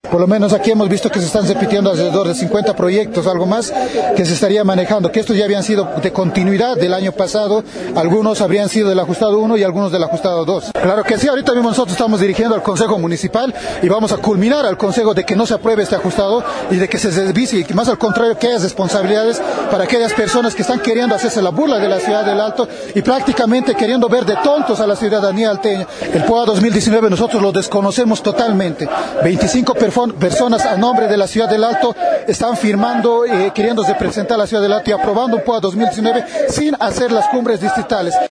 Por lo menos aquí hemos visto que se están repitiendo alrededor de 50 proyectos, algo más, que se estaría manejando, que estos ya habían sido de continuidad del año pasado, algunos habrían sido del ajustado 1 y algunos del ajustado 2. Claro que sí, ahorita mismo nosotros estamos dirigiendo al Consejo Municipal y vamos a culminar al Consejo de que no se apruebe este ajustado y de que se desvicie, y que más al contrario que haya responsabilidades para aquellas personas que están queriendo hacerse la burla de la ciudad del Alto y prácticamente queriendo ver de tontos a la ciudadanía alteña. El POA 2019 nosotros lo desconocemos totalmente. 25 personas a nombre de la ciudad del Alto están firmando, queriendo representar a la ciudad del Alto y aprobando un POA 2019 sin hacer las cumbres distritales.